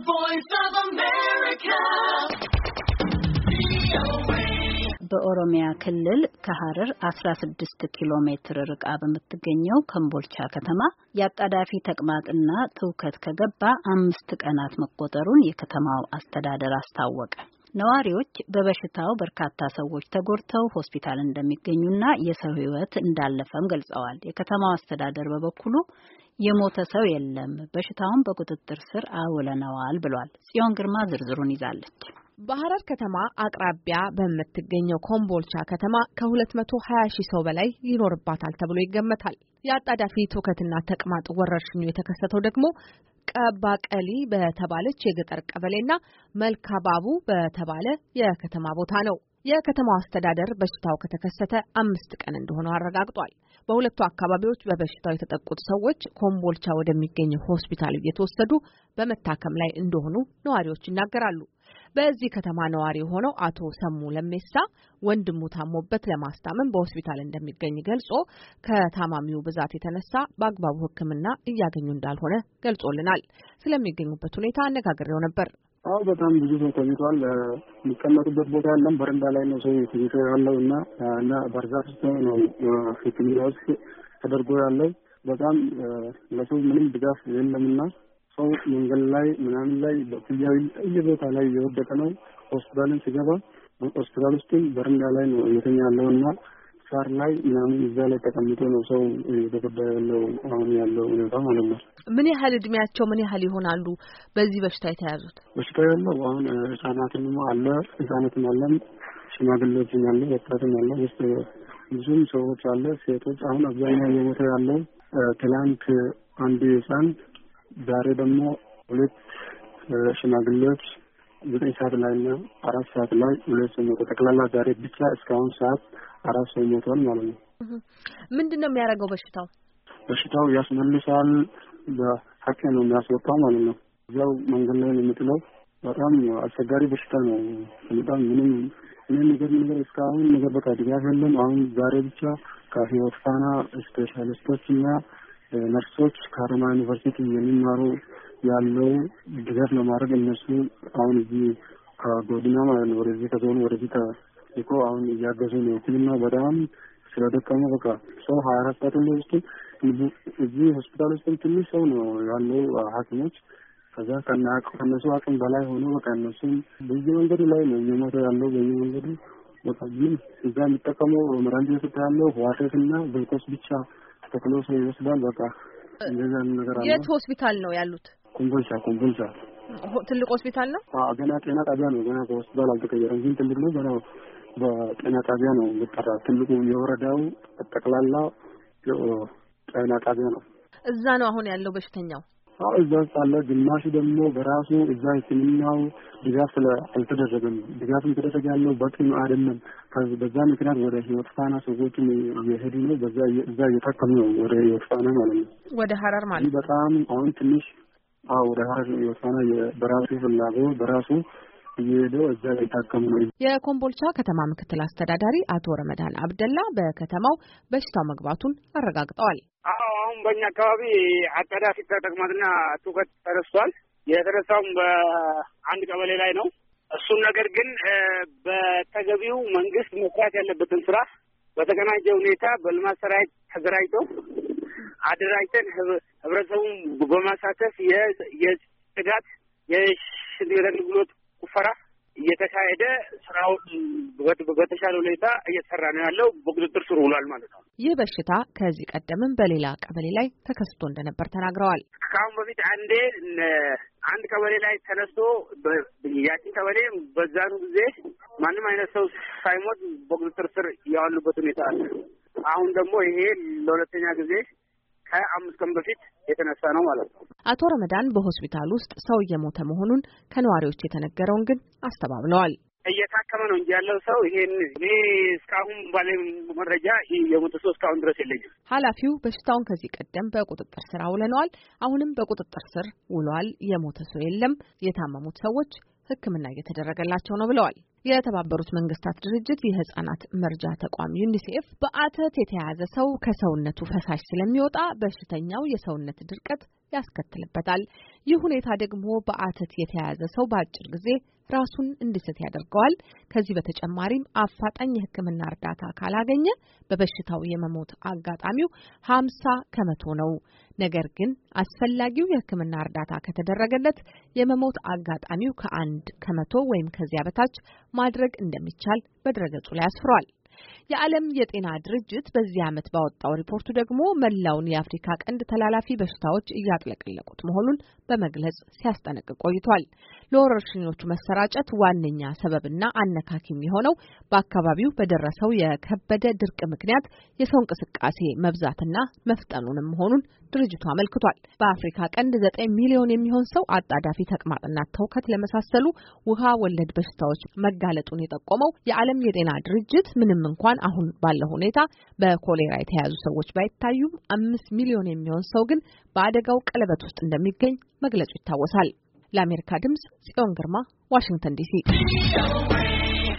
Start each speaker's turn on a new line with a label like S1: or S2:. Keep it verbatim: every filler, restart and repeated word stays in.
S1: voice of America.
S2: በኦሮሚያ ክልል ከሐረር አስራ ስድስት ኪሎ ሜትር ርቃ በምትገኘው ከምቦልቻ ከተማ የአጣዳፊ ተቅማጥና ትውከት ከገባ አምስት ቀናት መቆጠሩን የከተማው አስተዳደር አስታወቀ። ነዋሪዎች በበሽታው በርካታ ሰዎች ተጎድተው ሆስፒታል እንደሚገኙና የሰው ሕይወት እንዳለፈም ገልጸዋል። የከተማው አስተዳደር በበኩሉ የሞተ ሰው የለም፣ በሽታውን በቁጥጥር ስር አውለነዋል ብሏል። ጽዮን ግርማ ዝርዝሩን ይዛለች።
S3: በሐረር ከተማ አቅራቢያ በምትገኘው ኮምቦልቻ ከተማ ከሁለት መቶ ሀያ ሺህ ሰው በላይ ይኖርባታል ተብሎ ይገመታል። የአጣዳፊ ትውከትና ተቅማጥ ወረርሽኙ የተከሰተው ደግሞ ቀባቀሊ በተባለች የገጠር ቀበሌና መልካባቡ በተባለ የከተማ ቦታ ነው። የከተማው አስተዳደር በሽታው ከተከሰተ አምስት ቀን እንደሆነ አረጋግጧል። በሁለቱ አካባቢዎች በበሽታው የተጠቁት ሰዎች ኮምቦልቻ ወደሚገኘው ሆስፒታል እየተወሰዱ በመታከም ላይ እንደሆኑ ነዋሪዎች ይናገራሉ። በዚህ ከተማ ነዋሪ ሆነው አቶ ሰሙ ለሜሳ ወንድሙ ታሞበት ለማስታመም በሆስፒታል እንደሚገኝ ገልጾ ከታማሚው ብዛት የተነሳ በአግባቡ ሕክምና እያገኙ እንዳልሆነ ገልጾልናል። ስለሚገኙበት ሁኔታ አነጋግሬው ነበር።
S4: አዎ በጣም ብዙ ሰው ተኝቷል። የሚቀመጡበት ቦታ የለም። በረንዳ ላይ ነው ሰው ተኝቶ ያለው እና እና በርዛት ነው ሕክምና ውስጥ ተደርጎ ያለው። በጣም ለሰው ምንም ድጋፍ የለምና ሰው መንገድ ላይ ምናምን ላይ በትያዊ እየቦታ ላይ እየወደቀ ነው። ሆስፒታልን ሲገባ ሆስፒታል ውስጥም በረንዳ ላይ ነው እየተኛ ያለውና ሳር ላይ ምናምን እዛ ላይ ተቀምጦ ነው ሰው እየተጎዳ ያለው አሁን ያለው ሁኔታ ማለት ነው።
S3: ምን ያህል እድሜያቸው ምን ያህል ይሆናሉ በዚህ በሽታ የተያዙት?
S4: በሽታ ያለው አሁን ህጻናትም አለ ህጻናትም አለ ሽማግሌዎችም አለ ወጣትም አለ ውስጥ ብዙም ሰዎች አለ ሴቶች። አሁን አብዛኛው የሞተ ያለው ትላንት አንድ ህጻን ዛሬ ደግሞ ሁለት ሽማግሌዎች ዘጠኝ ሰዓት ላይ እና አራት ሰዓት ላይ ሁለት ሰው ሞተ። ጠቅላላ ዛሬ ብቻ እስካሁን ሰዓት አራት ሰው ሞቷል ማለት ነው።
S3: ምንድነው የሚያደርገው በሽታው?
S4: በሽታው ያስመልሳል፣ በሐቅ ነው የሚያስወጣው ማለት ነው። እዛው መንገድ ላይ ነው የሚጥለው። በጣም አስቸጋሪ በሽታ ነው። በጣም ምንም ምንም ነገር ነገር እስካሁን ነገር በቃ ድጋፍ የለም። አሁን ዛሬ ብቻ ከህይወት ፋና ስፔሻሊስቶች እና ነርሶች ከሀረማያ ዩኒቨርሲቲ የሚማሩ ያለው ድጋፍ ለማድረግ እነሱ አሁን እዚህ ከጎድና ማለት ነው ወደዚህ ከዞኑ ወደዚህ ተልኮ አሁን እያገዙ ነው። ሕክምናው በጣም ስለደከመ በቃ ሰው ሀያ አራት ሰዓት ውስጥ እዚህ ሆስፒታል ውስጥ ትንሽ ሰው ነው ያለው ሐኪሞች ከዛ ከነሱ አቅም በላይ ሆኖ በቃ እነሱም በየመንገዱ ላይ ነው እየሞተ ያለው በየመንገዱ በቃ ግን እዛ የሚጠቀመው መድኃኒት ያለው ዋሽንግተንና ግሉኮስ ብቻ ተክሎ ሰው ይወስዳል። በቃ እንደዛ ነገር አለ።
S3: የት ሆስፒታል ነው ያሉት?
S4: ኮምቦልቻ ኮምቦልቻ
S3: ትልቅ ሆስፒታል ነው።
S4: አዎ ገና ጤና ጣቢያ ነው። ገና ሆስፒታል አልተቀየረም። ግን ትልቅ ነው። ገና በጤና ጣቢያ ነው የሚጠራ። ትልቁ የወረዳው ጠቅላላ ጤና ጣቢያ ነው።
S3: እዛ ነው አሁን ያለው በሽተኛው።
S4: አዎ እዛ አለ። ግማሹ ደግሞ በራሱ እዛ ሕክምናው ድጋፍ ስለ አልተደረገም። ድጋፍ ተደረገ ያለው በቂ ነው አይደለም። በዛ ምክንያት ወደ ህይወት ፋና ሰዎችን እየሄዱ ነው። በዛ እዛ እየታከሙ ነው ወደ ህይወት ፋና ማለት ነው።
S3: ወደ ሐረር ማለት
S4: በጣም አሁን ትንሽ አዎ ወደ ሐረር ህይወት ፋና በራሱ ፍላጎት በራሱ እየሄደው እዛ እየታከሙ ነው።
S3: የኮምቦልቻ ከተማ ምክትል አስተዳዳሪ አቶ ረመዳን አብደላ በከተማው በሽታው መግባቱን አረጋግጠዋል።
S5: አዎ አሁን በእኛ አካባቢ አጣዳፊ ተቅማጥና ትውከት ተነስቷል። የተነሳውም በአንድ ቀበሌ ላይ ነው። እሱን ነገር ግን በተገቢው መንግስት መስራት ያለበትን ስራ በተቀናጀ ሁኔታ በልማት ሰራዊት ተደራጅቶ አደራጅተን ህብረተሰቡን በማሳተፍ የጽዳት የሽንት ቤት አገልግሎት ቁፈራ እየተካሄደ ስራው በተሻለ ሁኔታ እየተሰራ ነው ያለው። በቁጥጥር ስር ውሏል ማለት ነው።
S3: ይህ በሽታ ከዚህ ቀደምም በሌላ ቀበሌ ላይ ተከስቶ እንደነበር ተናግረዋል።
S5: ከአሁን በፊት አንዴ አንድ ቀበሌ ላይ ተነስቶ ያቺን ቀበሌ በዛኑ ጊዜ ማንም አይነት ሰው ሳይሞት በቁጥጥር ስር ያዋሉበት ሁኔታ አለ። አሁን ደግሞ ይሄ ለሁለተኛ ጊዜ ከአምስት ቀን በፊት የተነሳ ነው ማለት ነው።
S3: አቶ ረመዳን በሆስፒታል ውስጥ ሰው እየሞተ መሆኑን ከነዋሪዎች የተነገረውን ግን አስተባብለዋል።
S5: እየታከመ ነው እንጂ ያለው ሰው ይሄን እኔ እስካሁን ባለ መረጃ የሞተ ሰው እስካሁን ድረስ የለኝም።
S3: ኃላፊው በሽታውን ከዚህ ቀደም በቁጥጥር ስር አውለነዋል፣ አሁንም በቁጥጥር ስር ውሏል፣ የሞተ ሰው የለም፣ የታመሙት ሰዎች ሕክምና እየተደረገላቸው ነው ብለዋል። የተባበሩት መንግስታት ድርጅት የህፃናት መርጃ ተቋም ዩኒሴፍ በአተት የተያዘ ሰው ከሰውነቱ ፈሳሽ ስለሚወጣ በሽተኛው የሰውነት ድርቀት ያስከትልበታል። ይህ ሁኔታ ደግሞ በአተት የተያዘ ሰው በአጭር ጊዜ ራሱን እንዲስት ያደርገዋል። ከዚህ በተጨማሪም አፋጣኝ የሕክምና እርዳታ ካላገኘ በበሽታው የመሞት አጋጣሚው ሀምሳ ከመቶ ነው። ነገር ግን አስፈላጊው የሕክምና እርዳታ ከተደረገለት የመሞት አጋጣሚው ከአንድ ከመቶ ወይም ከዚያ በታች ማድረግ እንደሚቻል በድረገጹ ላይ አስፍሯል። የዓለም የጤና ድርጅት በዚህ ዓመት ባወጣው ሪፖርቱ ደግሞ መላውን የአፍሪካ ቀንድ ተላላፊ በሽታዎች እያጥለቀለቁት መሆኑን በመግለጽ ሲያስጠነቅቅ ቆይቷል። ለወረርሽኞቹ መሰራጨት ዋነኛ ሰበብና አነካኪም የሆነው በአካባቢው በደረሰው የከበደ ድርቅ ምክንያት የሰው እንቅስቃሴ መብዛትና መፍጠኑንም መሆኑን ድርጅቱ አመልክቷል። በአፍሪካ ቀንድ ዘጠኝ ሚሊዮን የሚሆን ሰው አጣዳፊ ተቅማጥና ተውከት ለመሳሰሉ ውሃ ወለድ በሽታዎች መጋለጡን የጠቆመው የዓለም የጤና ድርጅት ምንም እንኳን አሁን ባለው ሁኔታ በኮሌራ የተያዙ ሰዎች ባይታዩም አምስት ሚሊዮን የሚሆን ሰው ግን በአደጋው ቀለበት ውስጥ እንደሚገኝ መግለጹ ይታወሳል። ለአሜሪካ ድምጽ ጽዮን ግርማ ዋሽንግተን ዲሲ